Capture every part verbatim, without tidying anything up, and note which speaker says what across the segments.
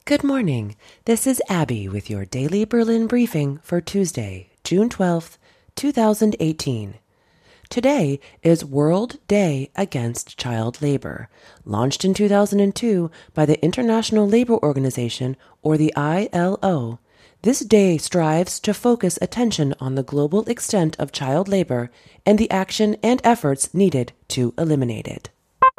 Speaker 1: Good morning. This is Abby with your daily Berlin briefing for Tuesday, June twelfth, two thousand eighteen. Today is World Day Against Child Labor, launched in two thousand two by the International Labor Organization, or the I L O. This day strives to focus attention on the global extent of child labor and the action and efforts needed to eliminate it.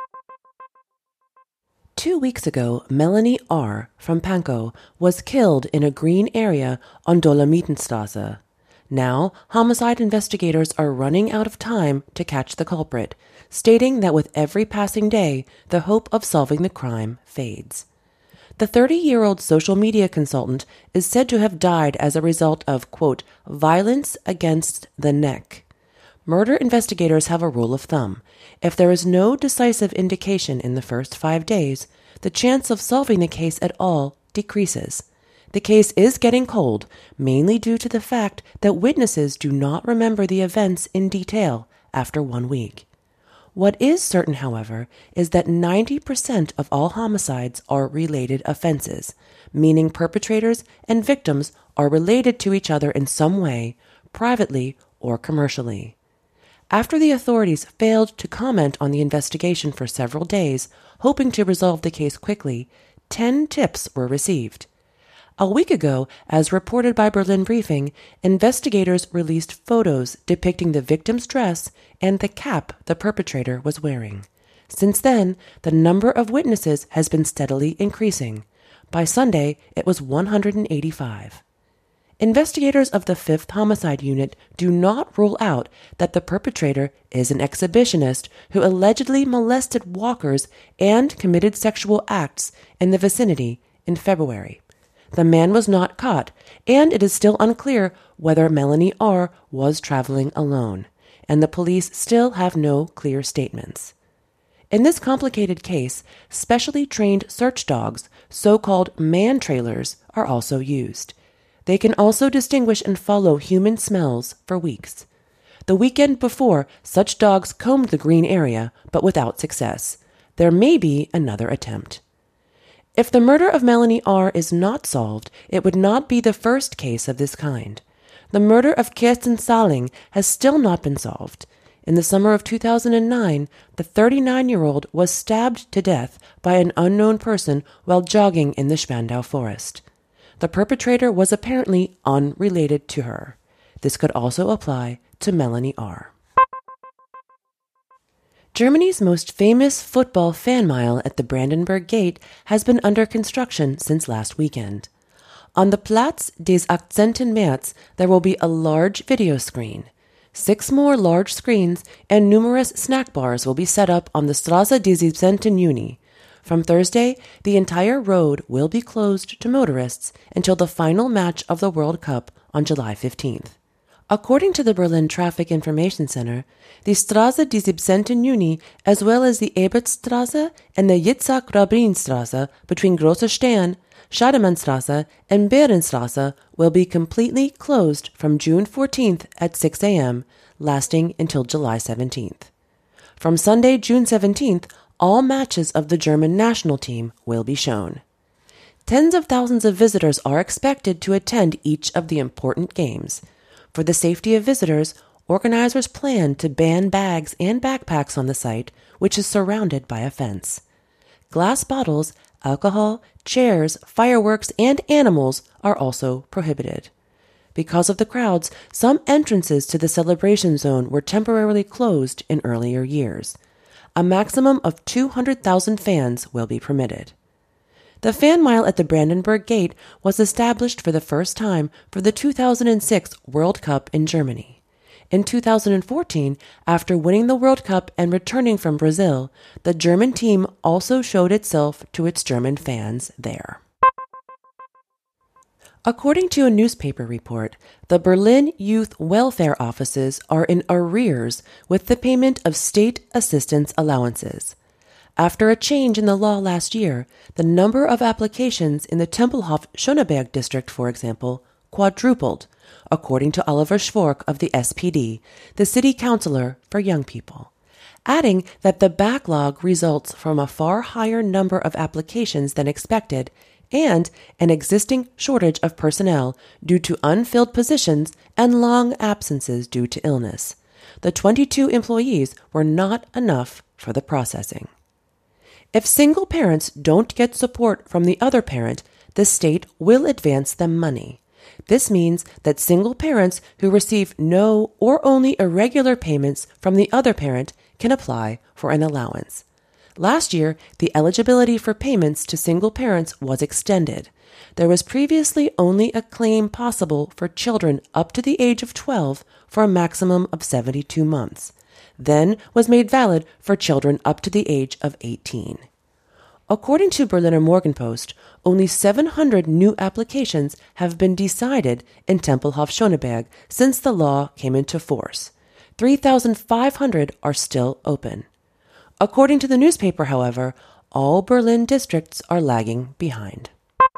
Speaker 1: Two weeks ago, Melanie R. from Pankow was killed in a green area on Dolomitenstrasse. Now, homicide investigators are running out of time to catch the culprit, stating that with every passing day, the hope of solving the crime fades. The thirty-year-old social media consultant is said to have died as a result of, quote, violence against the neck. Murder investigators have a rule of thumb. If there is no decisive indication in the first five days, the chance of solving the case at all decreases. The case is getting cold, mainly due to the fact that witnesses do not remember the events in detail after one week. What is certain, however, is that ninety percent of all homicides are related offenses, meaning perpetrators and victims are related to each other in some way, privately or commercially. After the authorities failed to comment on the investigation for several days, hoping to resolve the case quickly, ten tips were received. A week ago, as reported by Berlin Briefing, investigators released photos depicting the victim's dress and the cap the perpetrator was wearing. Since then, the number of witnesses has been steadily increasing. By Sunday, it was one hundred eighty-five. Investigators of the fifth Homicide Unit do not rule out that the perpetrator is an exhibitionist who allegedly molested walkers and committed sexual acts in the vicinity in February. The man was not caught, and it is still unclear whether Melanie R. was traveling alone, and the police still have no clear statements. In this complicated case, specially trained search dogs, so-called man-trailers, are also used. They can also distinguish and follow human smells for weeks. The weekend before, such dogs combed the green area, but without success. There may be another attempt. If the murder of Melanie R. is not solved, it would not be the first case of this kind. The murder of Kirsten Salling has still not been solved. In the summer of two thousand nine, the thirty-nine-year-old was stabbed to death by an unknown person while jogging in the Spandau forest. The perpetrator was apparently unrelated to her. This could also apply to Melanie R. Germany's most famous football fan mile at the Brandenburg Gate has been under construction since last weekend. On the Platz des achtzehnten März, there will be a large video screen. Six more large screens and numerous snack bars will be set up on the Straße des siebzehnten Juni. From Thursday, the entire road will be closed to motorists until the final match of the World Cup on July fifteenth. According to the Berlin Traffic Information Center, the Straße des siebzehnten Juni, as well as the Ebertstraße and the Yitzhak-Rabin-Straße between Große Stern, Schademannstraße, and Behrenstraße will be completely closed from June fourteenth at six a.m., lasting until July seventeenth. From Sunday, June seventeenth, all matches of the German national team will be shown. Tens of thousands of visitors are expected to attend each of the important games. For the safety of visitors, organizers plan to ban bags and backpacks on the site, which is surrounded by a fence. Glass bottles, alcohol, chairs, fireworks, and animals are also prohibited. Because of the crowds, some entrances to the celebration zone were temporarily closed in earlier years. A maximum of two hundred thousand fans will be permitted. The fan mile at the Brandenburg Gate was established for the first time for the two thousand six World Cup in Germany. In two thousand fourteen, after winning the World Cup and returning from Brazil, the German team also showed itself to its German fans there. According to a newspaper report, the Berlin Youth Welfare Offices are in arrears with the payment of state assistance allowances. After a change in the law last year, the number of applications in the Tempelhof-Schöneberg district, for example, quadrupled, according to Oliver Schwark of the S P D, the city councilor for young people, adding that the backlog results from a far higher number of applications than expected and an existing shortage of personnel due to unfilled positions and long absences due to illness. The twenty-two employees were not enough for the processing. If single parents don't get support from the other parent, the state will advance them money. This means that single parents who receive no or only irregular payments from the other parent can apply for an allowance. Last year, the eligibility for payments to single parents was extended. There was previously only a claim possible for children up to the age of twelve for a maximum of seventy-two months, then was made valid for children up to the age of eighteen. According to Berliner Morgenpost, only seven hundred new applications have been decided in Tempelhof-Schöneberg since the law came into force. three thousand five hundred are still open. According to the newspaper, however, all Berlin districts are lagging behind.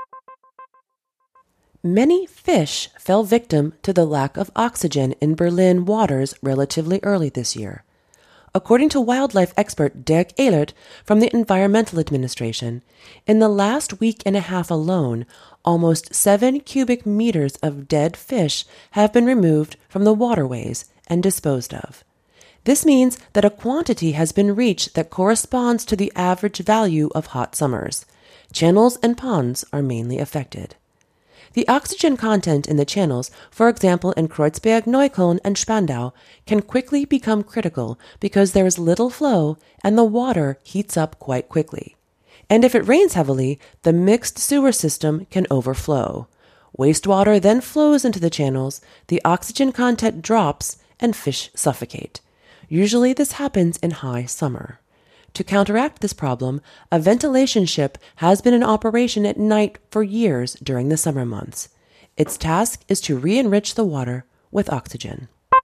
Speaker 1: Many fish fell victim to the lack of oxygen in Berlin waters relatively early this year. According to wildlife expert Dirk Ehlert from the Environmental Administration, in the last week and a half alone, almost seven cubic meters of dead fish have been removed from the waterways and disposed of. This means that a quantity has been reached that corresponds to the average value of hot summers. Channels and ponds are mainly affected. The oxygen content in the channels, for example in Kreuzberg, Neukölln, and Spandau, can quickly become critical because there is little flow and the water heats up quite quickly. And if it rains heavily, the mixed sewer system can overflow. Wastewater then flows into the channels, the oxygen content drops, and fish suffocate. Usually this happens in high summer. To counteract this problem, a ventilation ship has been in operation at night for years during the summer months. Its task is to re-enrich the water with oxygen.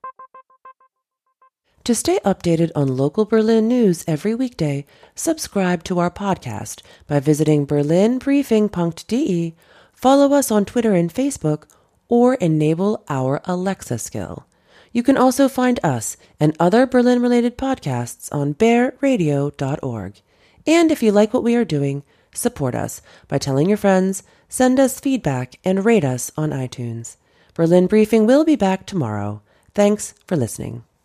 Speaker 1: To stay updated on local Berlin news every weekday, subscribe to our podcast by visiting berlin briefing dot d e, follow us on Twitter and Facebook, or enable our Alexa skill. You can also find us and other Berlin-related podcasts on bear radio dot org. And if you like what we are doing, support us by telling your friends, send us feedback, and rate us on iTunes. Berlin Briefing will be back tomorrow. Thanks for listening.